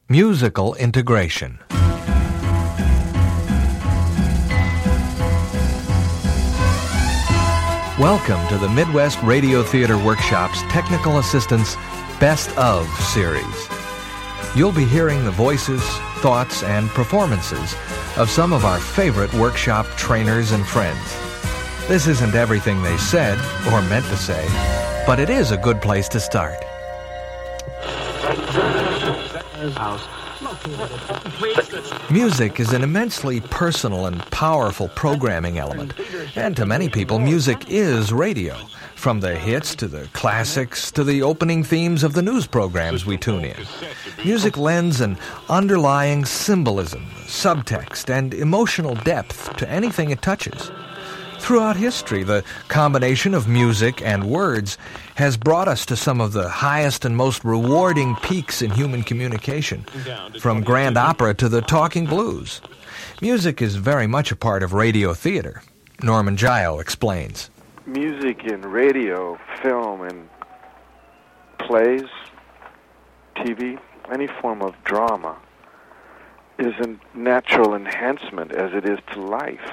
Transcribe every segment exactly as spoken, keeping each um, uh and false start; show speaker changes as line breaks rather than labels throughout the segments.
Musical integration. Welcome to the Midwest Radio Theater Workshop's Technical Assistance Best Of series. You'll be hearing the voices, thoughts, and performances of some of our favorite workshop trainers and friends. This isn't everything they said or meant to say, but it is a good place to start. Music is an immensely personal and powerful programming element, and to many people, music is radio, from the hits to the classics to the opening themes of the news programs we tune in. Music lends an underlying symbolism, subtext, and emotional depth to anything it touches. Throughout history, the combination of music and words has brought us to some of the highest and most rewarding peaks in human communication, from grand opera to the talking blues. Music is very much a part of radio theater. Norman Gio explains.
Music in radio, film, and plays, T V, any form of drama, is a natural enhancement as it is to life.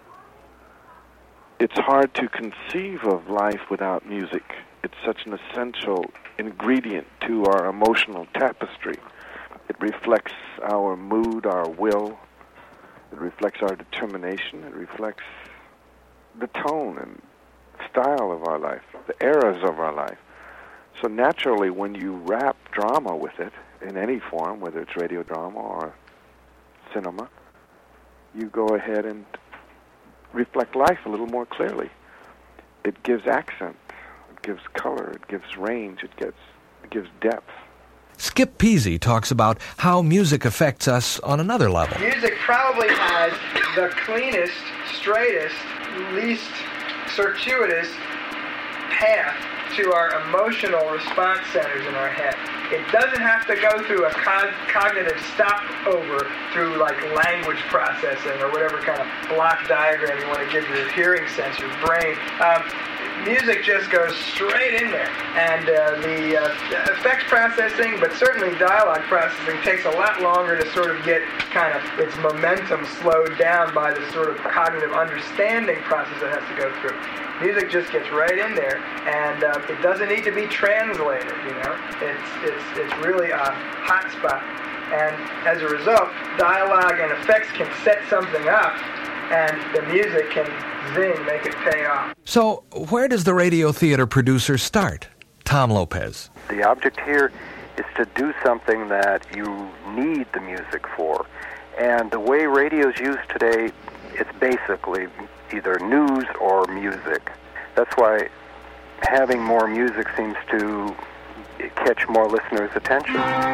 It's hard to conceive of life without music. It's such an essential ingredient to our emotional tapestry. It reflects our mood, our will. It reflects our determination. It reflects the tone and style of our life, the eras of our life. So naturally, when you wrap drama with it in any form, whether it's radio drama or cinema, you go ahead and reflect life a little more clearly. It gives accent, it gives color, it gives range, it gives, it gives depth.
Skip Peasy talks about how music affects us on another level.
Music probably has the cleanest, straightest, least circuitous path to our emotional response centers in our head. It doesn't have to go through a co- cognitive stopover through like language processing or whatever kind of block diagram you want to give your hearing sense, your brain. Um, music just goes straight in there. And uh, the uh, effects processing, but certainly dialogue processing, takes a lot longer to sort of get kind of its momentum slowed down by the sort of cognitive understanding process it has to go through. Music just gets right in there, and uh, it doesn't need to be translated, you know. It's, it's, it's really a hot spot. And as a result, dialogue and effects can set something up, and the music can zing, make it pay off.
So, where does the radio theater producer start? Tom Lopez.
The object here is to do something that you need the music for. And the way radio is used today, it's basically either news or music. That's why having more music seems to catch more listeners' attention.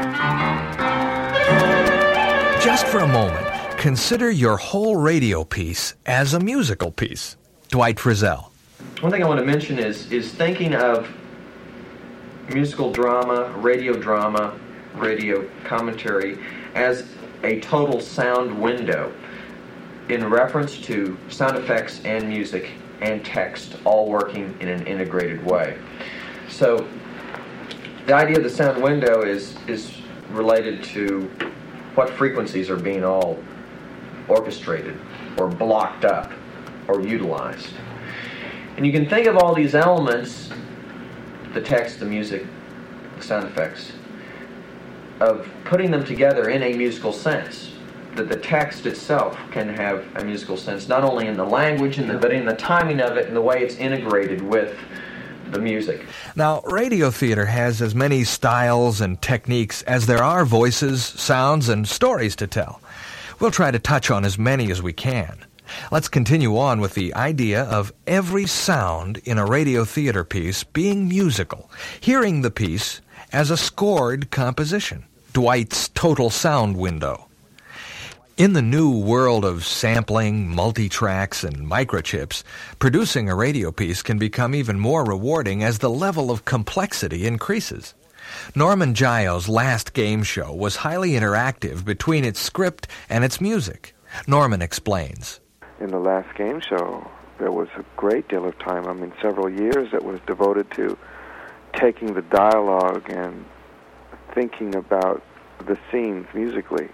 Just for a moment, consider your whole radio piece as a musical piece. Dwight Frizzell.
One thing I want to mention is, is thinking of musical drama, radio drama, radio commentary as a total sound window in reference to sound effects and music and text all working in an integrated way. So the idea of the sound window is is related to what frequencies are being all orchestrated or blocked up or utilized. And you can think of all these elements, the text, the music, the sound effects, of putting them together in a musical sense. That the text itself can have a musical sense, not only in the language, and the, but in the timing of it and the way it's integrated with the music.
Now, radio theater has as many styles and techniques as there are voices, sounds, and stories to tell. We'll try to touch on as many as we can. Let's continue on with the idea of every sound in a radio theater piece being musical, hearing the piece as a scored composition, Dwight's total sound window. In the new world of sampling, multi-tracks, and microchips, producing a radio piece can become even more rewarding as the level of complexity increases. Norman Gio's last game show was highly interactive between its script and its music. Norman explains.
In the last game show, there was a great deal of time, I mean several years, that was devoted to taking the dialogue and thinking about the scenes musically.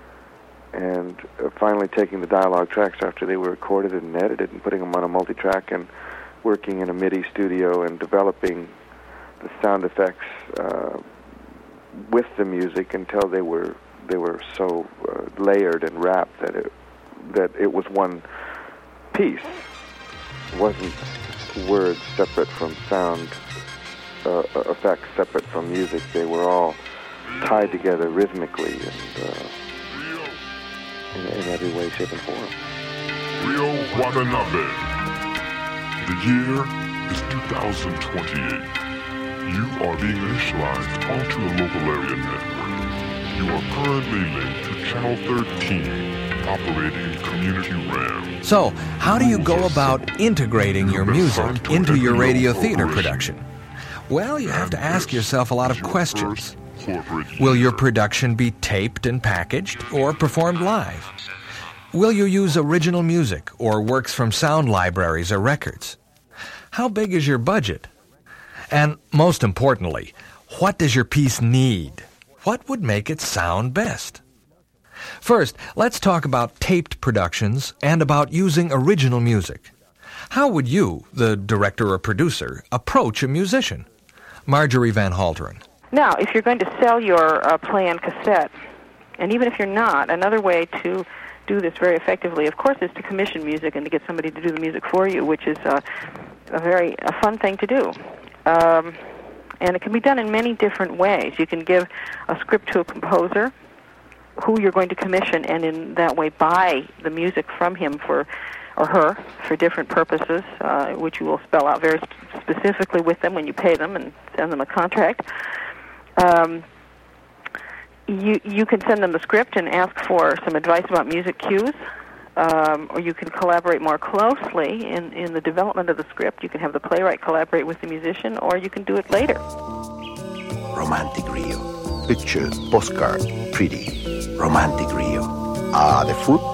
And uh, finally taking the dialogue tracks after they were recorded and edited and putting them on a multi-track and working in a MIDI studio and developing the sound effects uh, with the music until they were they were so uh, layered and wrapped that it that it was one piece. It wasn't words separate from sound uh, effects, separate from music. They were all tied together rhythmically and uh, in, in every way, shape, and form.
Rio Watanabe. The year is two thousand twenty-eight. You are being initialized onto a local area network. You are currently linked to Channel thirteen, operating Community RAM.
So, how do you go about integrating your music into your radio theater production? Well, you have to ask yourself a lot of questions. Will your production be taped and packaged or performed live? Will you use original music or works from sound libraries or records? How big is your budget? And most importantly, what does your piece need? What would make it sound best? First, let's talk about taped productions and about using original music. How would you, the director or producer, approach a musician? Marjorie Van Halteren.
Now, if you're going to sell your uh, play on cassette, and even if you're not, another way to do this very effectively, of course, is to commission music and to get somebody to do the music for you, which is uh, a very a fun thing to do. Um, and it can be done in many different ways. You can give a script to a composer who you're going to commission, and in that way buy the music from him for or her for different purposes, uh, which you will spell out very specifically with them when you pay them and send them a contract. Um, you you can send them the script and ask for some advice about music cues, um, or you can collaborate more closely in, in the development of the script. You can have the playwright collaborate with the musician, or you can do it later.
Romantic Rio. Picture, postcard, pretty. Romantic Rio. Ah, the food?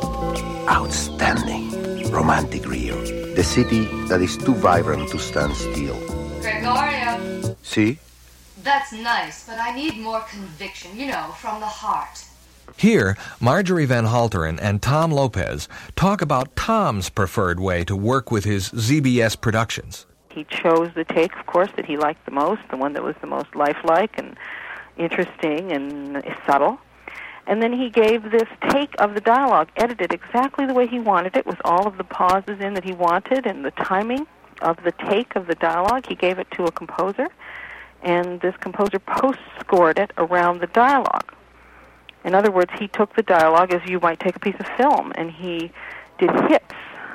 Outstanding. Romantic Rio. The city that is too vibrant to stand still.
Gregorio.
See?
That's nice, but I need more conviction, you know, from the heart.
Here, Marjorie Van Halteren and Tom Lopez talk about Tom's preferred way to work with his Z B S productions.
He chose the take, of course, that he liked the most, the one that was the most lifelike and interesting and subtle. And then he gave this take of the dialogue, edited exactly the way he wanted it, with all of the pauses in that he wanted and the timing of the take of the dialogue. He gave it to a composer, and this composer post-scored it around the dialogue. In other words, he took the dialogue as you might take a piece of film, and he did hits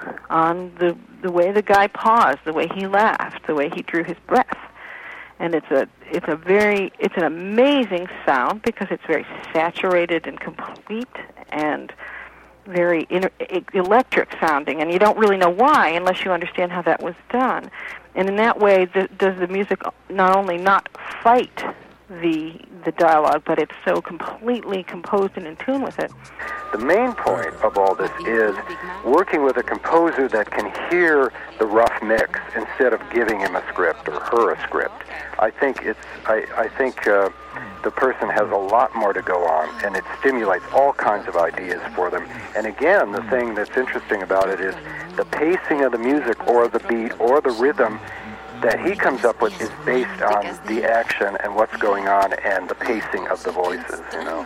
on the the way the guy paused, the way he laughed, the way he drew his breath. And it's a it's a very it's an amazing sound because it's very saturated and complete and very inter- electric sounding, and you don't really know why unless you understand how that was done. And in that way, the, does the music not only not fight the the dialogue, but it's so completely composed and in tune with it.
The main point of all this is working with a composer that can hear the rough mix instead of giving him a script or her a script. I think it's I, I think uh, the person has a lot more to go on, and it stimulates all kinds of ideas for them. And again, the thing that's interesting about it is the pacing of the music or the beat or the rhythm that he comes up with is based on the action and what's going on and the pacing of the voices, you know.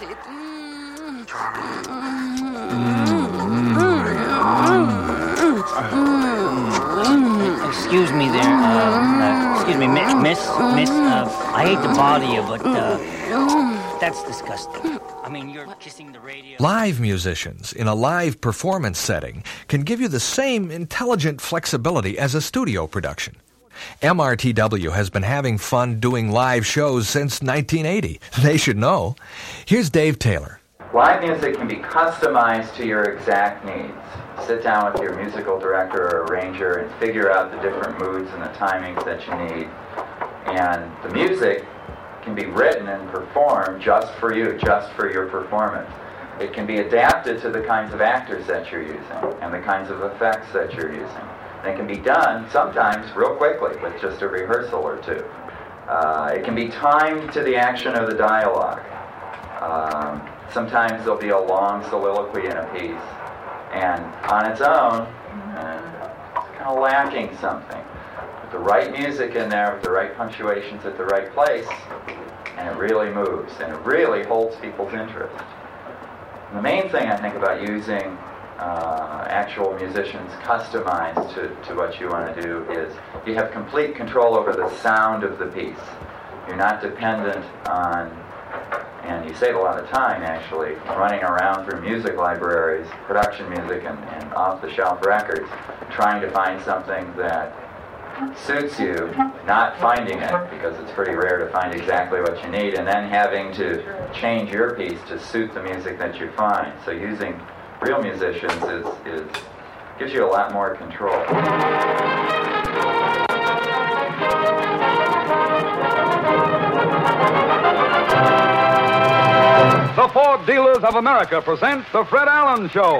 Excuse me there, uh, uh, excuse me, miss, miss, miss, uh, I hate to bother you, but, uh, that's disgusting. I mean, you're kissing the radio.
Live musicians in a live performance setting can give you the same intelligent flexibility as a studio production. M R T W has been having fun doing live shows since nineteen eighty. They should know. Here's Dave Taylor.
Live music can be customized to your exact needs. Sit down with your musical director or arranger and figure out the different moods and the timings that you need. And the music can be written and performed just for you, just for your performance. It can be adapted to the kinds of actors that you're using and the kinds of effects that you're using. And it can be done sometimes real quickly with just a rehearsal or two. Uh, it can be timed to the action of the dialogue. Um, Sometimes there'll be a long soliloquy in a piece, and on its own, eh, it's kind of lacking something. Put the right music in there with the right punctuations at the right place, and it really moves, and it really holds people's interest. And the main thing I think about using uh, actual musicians customized to, to what you want to do is you have complete control over the sound of the piece. You're not dependent on, and you save a lot of time actually, running around through music libraries, production music, and, and off-the-shelf records, trying to find something that suits you, not finding it, because it's pretty rare to find exactly what you need, and then having to change your piece to suit the music that you find. So using real musicians is, is gives you a lot more control.
The Ford Dealers of America present The Fred Allen Show.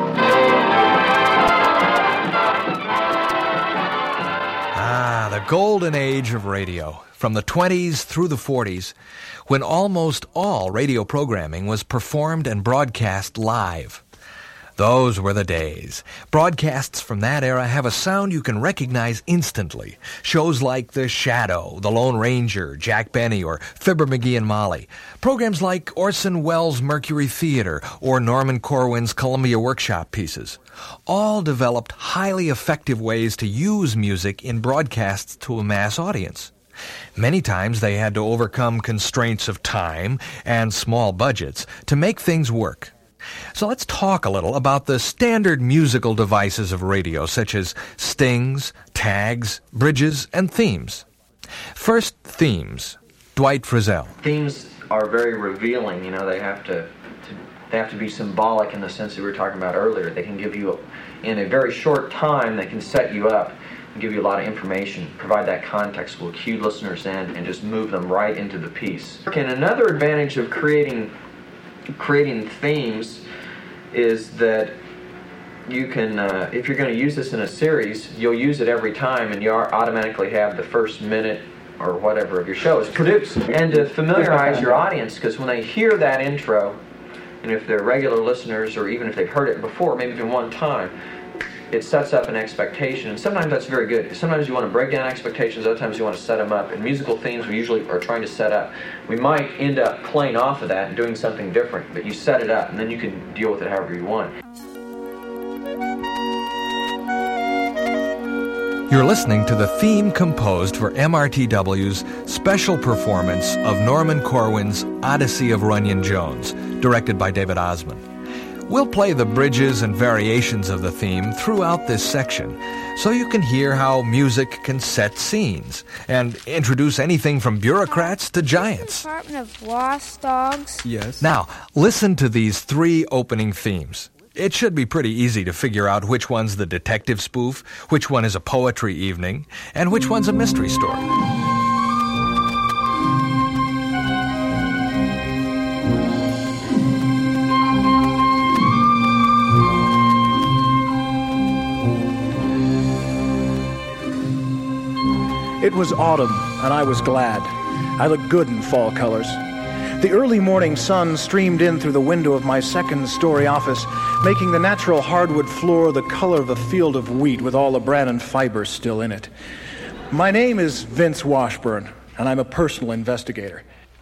Ah, the golden age of radio, from the twenties through the forties, when almost all radio programming was performed and broadcast live. Those were the days. Broadcasts from that era have a sound you can recognize instantly. Shows like The Shadow, The Lone Ranger, Jack Benny, or Fibber McGee and Molly. Programs like Orson Welles' Mercury Theater or Norman Corwin's Columbia Workshop pieces. All developed highly effective ways to use music in broadcasts to a mass audience. Many times they had to overcome constraints of time and small budgets to make things work. So let's talk a little about the standard musical devices of radio, such as stings, tags, bridges, and themes. First, themes. Dwight Frizzell.
Themes are very revealing. You know, they have to, to they have to be symbolic in the sense that we were talking about earlier. They can give you, in a very short time, they can set you up and give you a lot of information, provide that context, will cue listeners in, and just move them right into the piece. And another advantage of creating creating themes is that you can, uh, if you're going to use this in a series, you'll use it every time, and you automatically have the first minute or whatever of your show is produced. And to familiarize your audience, because when they hear that intro, and if they're regular listeners, or even if they've heard it before, maybe even one time, it sets up an expectation, and sometimes that's very good. Sometimes you want to break down expectations, other times you want to set them up. In musical themes, we usually are trying to set up. We might end up playing off of that and doing something different, but you set it up, and then you can deal with it however you want.
You're listening to the theme composed for M R T W's special performance of Norman Corwin's Odyssey of Runyon Jones, directed by David Osmond. We'll play the bridges and variations of the theme throughout this section, so you can hear how music can set scenes and introduce anything from bureaucrats to giants.
Department of Lost Dogs.
Yes. Now, listen to these three opening themes. It should be pretty easy to figure out which one's the detective spoof, which one is a poetry evening, and which one's a mystery story.
It was autumn, and I was glad. I looked good in fall colors. The early morning sun streamed in through the window of my second-story office, making the natural hardwood floor the color of a field of wheat with all the Brannan fibers still in it. My name is Vince Washburn, and I'm a personal investigator.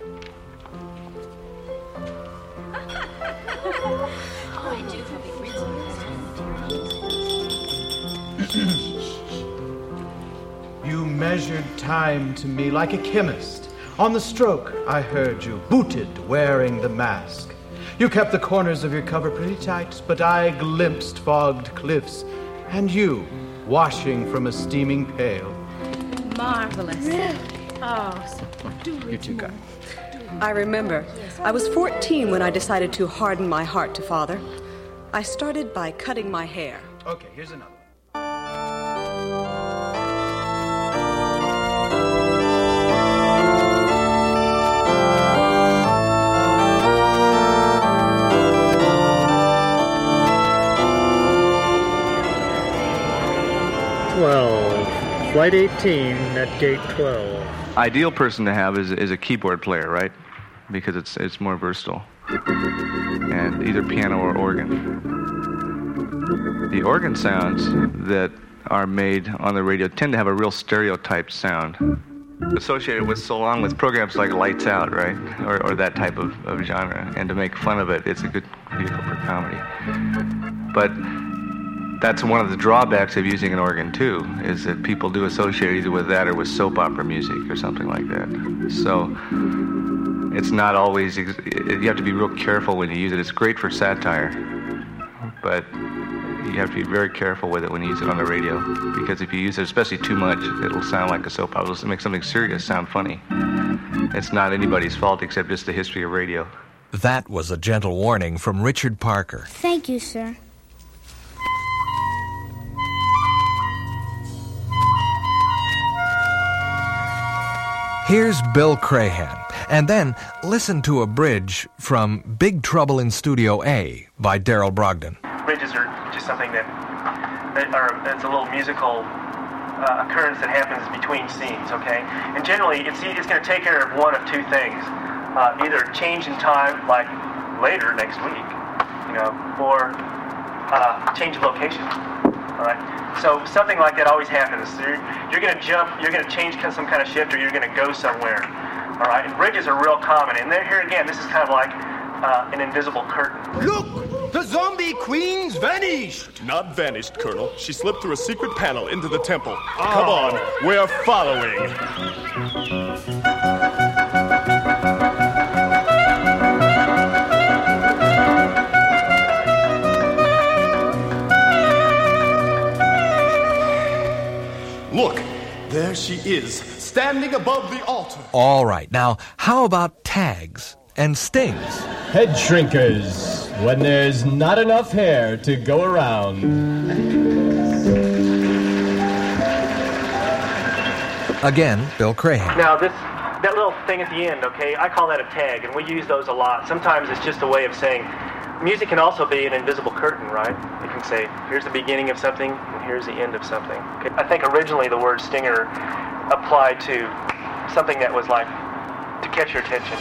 You measured time to me like a chemist. On the stroke, I heard you, booted, wearing the mask. You kept the corners of your cover pretty tight, but I glimpsed fogged cliffs, and you, washing from a steaming pail.
Marvelous. Oh, so do
You too, Guy.
I remember. I was fourteen when I decided to harden my heart to Father. I started by cutting my hair.
Okay, here's another.
twelve. Flight eighteen at gate twelve.
Ideal person to have is is a keyboard player, right? Because it's it's more versatile. and either piano or organ. The organ sounds that are made on the radio tend to have a real stereotyped sound, associated with so long with programs like Lights Out, right, or, or that type of, of genre. And to make fun of it, it's a good vehicle for comedy. But that's one of the drawbacks of using an organ too, is that people do associate either with that or with soap opera music or something like that. So it's not always, ex- you have to be real careful when you use it. It's great for satire, but you have to be very careful with it when you use it on the radio, because if you use it especially too much, it'll sound like a soap opera. It'll make something serious sound funny. It's not anybody's fault except just the history of radio.
That was a gentle warning from Richard Parker.
Thank you, sir.
Here's Bill Crahan, and then listen to a bridge from Big Trouble in Studio A by Darrell Brogdon.
Bridges are just something that, that are, that's a little musical uh, occurrence that happens between scenes, okay? And generally, it's, it's going to take care of one of two things. Uh, either change in time, like later next week, you know, or uh, change of location, all right? So something like that always happens. You're, you're going to jump, you're going to change some kind of shift, or you're going to go somewhere, all right? And bridges are real common. And there, here again, this is kind of like uh, an invisible curtain.
Look! The zombie queen's vanished!
Not vanished, Colonel. She slipped through a secret panel into the temple. Oh. Come on, we're following. Look, there she is, standing above the altar.
All right, now, how about tags and stings?
Head shrinkers, when there's not enough hair to go around.
Again, Bill Crahan.
Now, this that little thing at the end, okay, I call that a tag, and we use those a lot. Sometimes it's just a way of saying, music can also be an invisible curtain, right? You can say, here's the beginning of something, and here's the end of something. Okay? I think originally the word stinger applied to something that was like, to catch your attention.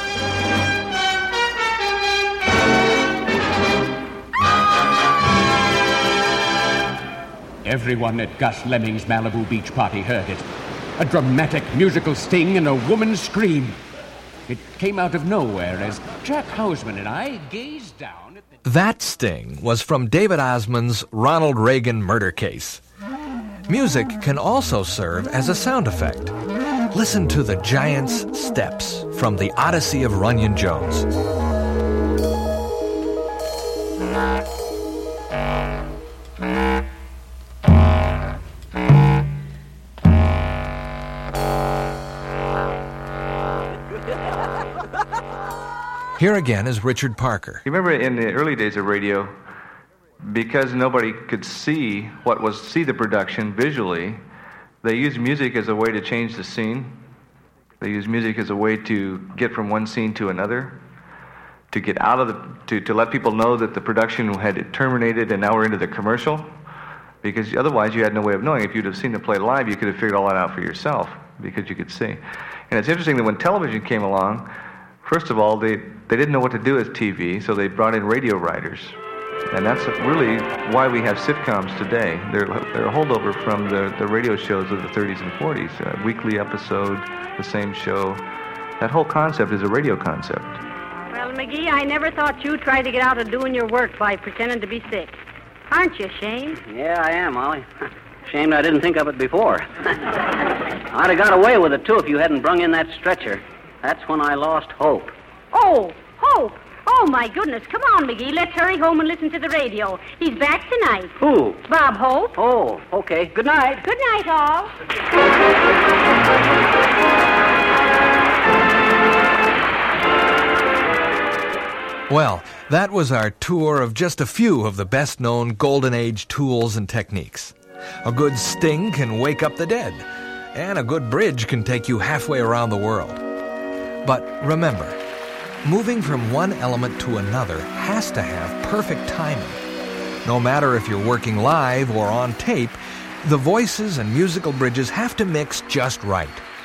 Everyone at Gus Lemming's Malibu Beach party heard it. A dramatic musical sting and a woman's scream. It came out of nowhere as Jack Hausman and I gazed down at the...
That sting was from David Osmond's Ronald Reagan murder case. Music can also serve as a sound effect. Listen to the Giant's Steps from The Odyssey of Runyon Jones. Here again is Richard Parker.
You remember in the early days of radio, because nobody could see what was see the production visually, they used music as a way to change the scene. They used music as a way to get from one scene to another, to get out of the to, to let people know that the production had terminated and now we're into the commercial. Because otherwise you had no way of knowing. If you'd have seen the play live, you could have figured all that out for yourself because you could see. And it's interesting that when television came along, first of all, they, they didn't know what to do with T V, so they brought in radio writers. And that's really why we have sitcoms today. They're, they're a holdover from the, the radio shows of the thirties and forties. A weekly episode, the same show. That whole concept is a radio concept.
Well, McGee, I never thought you'd try to get out of doing your work by pretending to be sick. Aren't you ashamed?
Yeah, I am, Molly. Ashamed I didn't think of it before. I'd have got away with it, too, if you hadn't brung in that stretcher. That's when I lost hope.
Oh, hope? Oh, my goodness. Come on, McGee. Let's hurry home and listen to the radio. He's back tonight.
Who?
Bob Hope.
Oh, okay. Good night.
Good night, all.
Well, that was our tour of just a few of the best-known Golden Age tools and techniques. A good sting can wake up the dead, and a good bridge can take you halfway around the world. But remember, moving from one element to another has to have perfect timing. No matter if you're working live or on tape, the voices and musical bridges have to mix just right.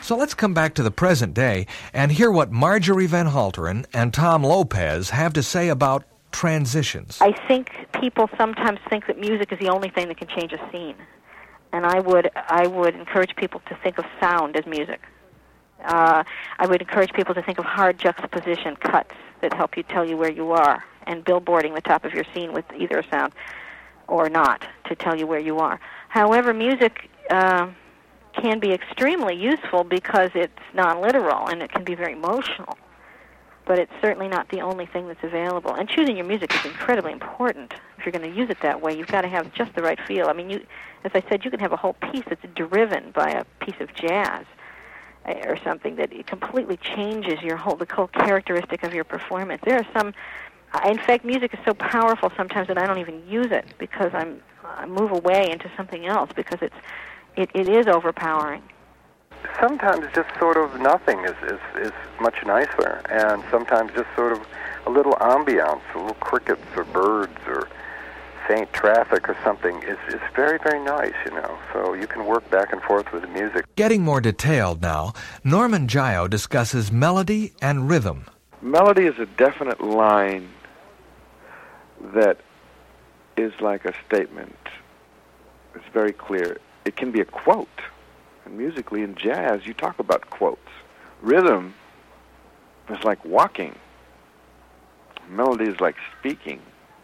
So let's come back to the present day and hear what Marjorie Van Halteren and Tom Lopez have to say about transitions.
I think people sometimes think that music is the only thing that can change a scene. And I would I would encourage people to think of sound as music. Uh, I would encourage people to think of hard juxtaposition cuts that help you tell you where you are, and billboarding the top of your scene with either a sound or not to tell you where you are. However, music uh, can be extremely useful because it's non-literal and it can be very emotional. But it's certainly not the only thing that's available. And choosing your music is incredibly important. If you're going to use it that way, you've got to have just the right feel. I mean, you, as I said, you can have a whole piece that's driven by a piece of jazz or something that it completely changes your whole the whole characteristic of your performance. There are some, in fact, music is so powerful sometimes that I don't even use it because I'm I move away into something else because it's it, it is overpowering.
Sometimes just sort of nothing is, is, is much nicer, and sometimes just sort of a little ambiance, a little crickets or birds or faint traffic or something is, is very, very nice, you know. So you can work back and forth with the music.
Getting more detailed now, Norman Gio discusses melody and rhythm.
Melody is a definite line that is like a statement. It's very clear. It can be a quote. And musically, in jazz, you talk about quotes. Rhythm is like walking. Melody is like speaking.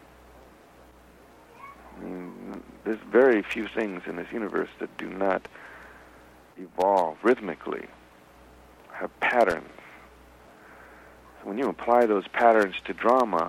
I mean, there's very few things in this universe that do not evolve rhythmically, have patterns. So when you apply those patterns to drama,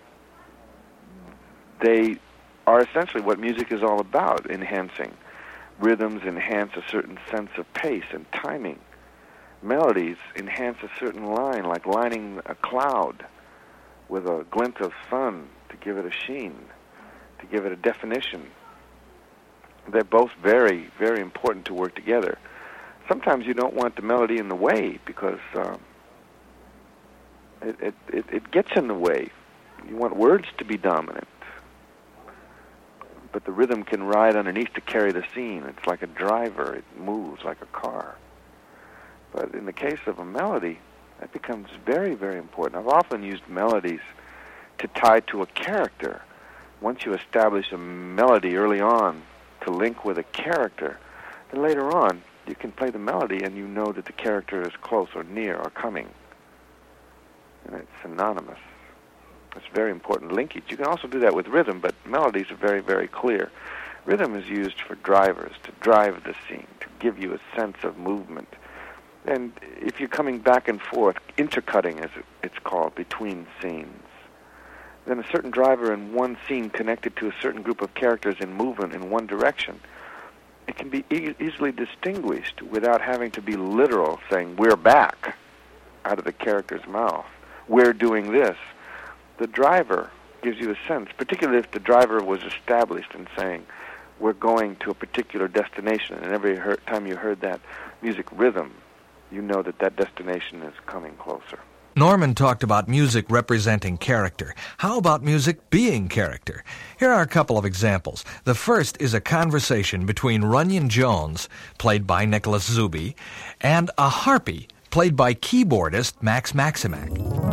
they are essentially what music is all about, enhancing. Rhythms enhance a certain sense of pace and timing. Melodies enhance a certain line, like lining a cloud with a glint of sun to give it a sheen, to give it a definition. They're both very, very important to work together. Sometimes you don't want the melody in the way because um, it, it, it, it gets in the way. You want words to be dominant. But the rhythm can ride underneath to carry the scene. It's like a driver. It moves like a car. But in the case of a melody, that becomes very, very important. I've often used melodies to tie to a character. Once you establish a melody early on to link with a character, then later on you can play the melody and you know that the character is close or near or coming. And it's synonymous. It's very important linkage. You can also do that with rhythm, but melodies are very, very clear. Rhythm is used for drivers, to drive the scene, to give you a sense of movement. And if you're coming back and forth, intercutting as it's called, between scenes, then a certain driver in one scene connected to a certain group of characters in movement in one direction, it can be e- easily distinguished without having to be literal, saying, we're back, out of the character's mouth. We're doing this. The driver gives you a sense, particularly if the driver was established in saying, we're going to a particular destination, and every heard, time you heard that music rhythm, you know that that destination is coming closer.
Norman talked about music representing character. How about music being character? Here are a couple of examples. The first is a conversation between Runyon Jones, played by Nicholas Zuby, and a harpy, played by keyboardist Max Maximak.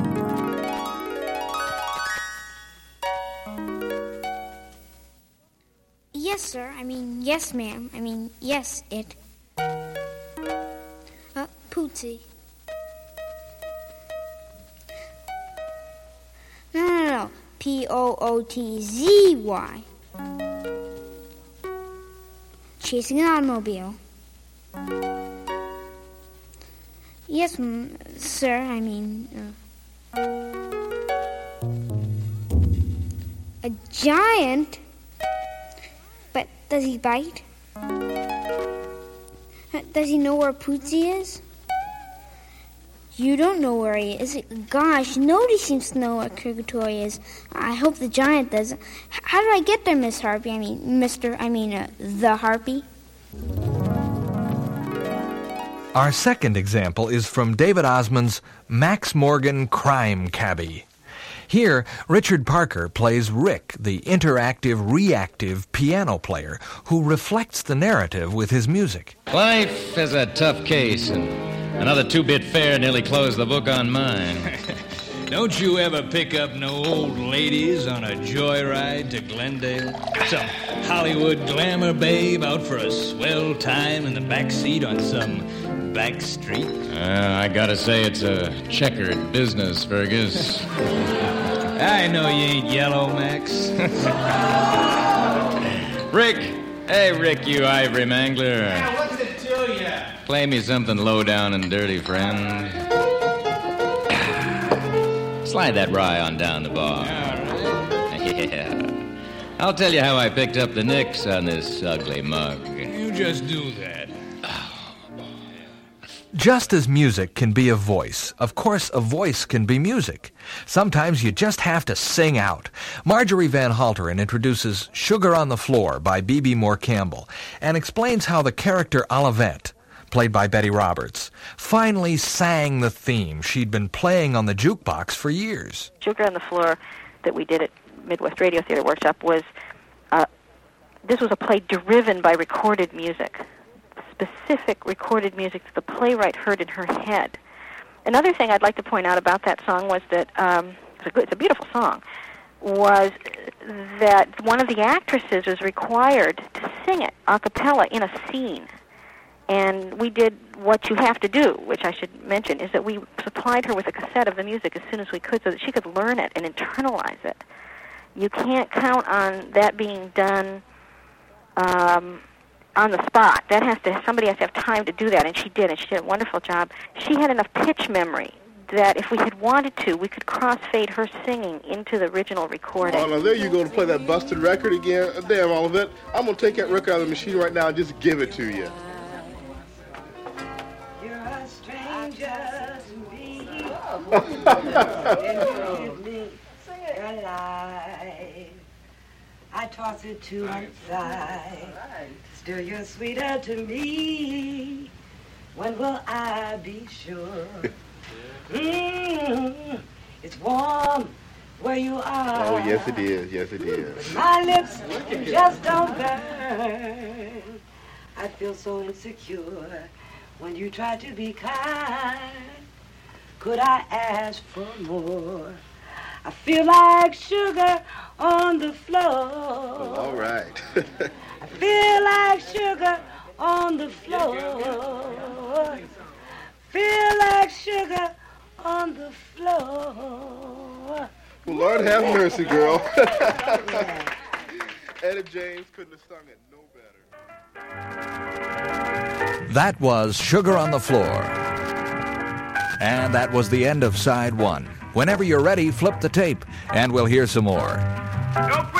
Yes, sir. I mean, yes, ma'am. I mean, yes, it. Uh, Pootsy. No, no, no. P O O T Z Y. Chasing an automobile. Yes, m- sir. I mean, uh, a giant. But does he bite? Does he know where Pootsy is? You don't know where he is. Gosh, nobody seems to know where Kurgatory is. I hope the giant does. How do I get there, Miss Harpy? I mean, Mister I mean, uh, the Harpy.
Our second example is from David Osmond's Max Morgan Crime Cabbie. Here, Richard Parker plays Rick, the interactive, reactive piano player who reflects the narrative with his music.
Life is a tough case, and another two-bit fare nearly closed the book on mine.
Don't you ever pick up no old ladies on a joyride to Glendale? Some Hollywood glamour babe out for a swell time in the back seat on some back street?
Uh, I gotta say it's a checkered business, Fergus.
I know you ain't yellow, Max.
Rick! Hey, Rick, you ivory mangler.
Yeah, what's it to ya?
Play me something low down and dirty, friend. Slide that rye on down the bar. Yeah. I'll tell you how I picked up the nicks on this ugly mug.
You just do that.
Just as music can be a voice, of course a voice can be music. Sometimes you just have to sing out. Marjorie Van Halteren introduces Sugar on the Floor by B B Moore Campbell and explains how the character Olivette, played by Betty Roberts, finally sang the theme she'd been playing on the jukebox for years.
Sugar on the Floor that we did at Midwest Radio Theater Workshop was, uh, this was a play driven by recorded music, specific recorded music that the playwright heard in her head. Another thing I'd like to point out about that song was that, um, it's, a good, it's a beautiful song, was that one of the actresses was required to sing it a cappella in a scene. And we did what you have to do, which I should mention, is that we supplied her with a cassette of the music as soon as we could so that she could learn it and internalize it. You can't count on that being done um, on the spot. That has to somebody has to have time to do that, and she did, and she did a wonderful job. She had enough pitch memory that if we had wanted to, we could crossfade her singing into the original recording.
Oh, now there you go to play that busted record again. Damn, Olivet, I'm going to take that record out of the machine right now and just give it to you.
I toss it to one side. Still you're sweeter to me. When will I be sure? Mm, it's warm where you are.
Oh, yes it is. Yes it is.
My lips just don't burn. I feel so insecure when you try to be kind. Could I ask for more? I feel like sugar on the floor.
Oh, all right.
I feel like sugar on the floor. Feel like sugar on the floor.
Well, Lord have mercy, girl. Etta James couldn't have sung it no better.
That was Sugar on the Floor. And that was the end of side one. Whenever you're ready, flip the tape, and we'll hear some more.
Don't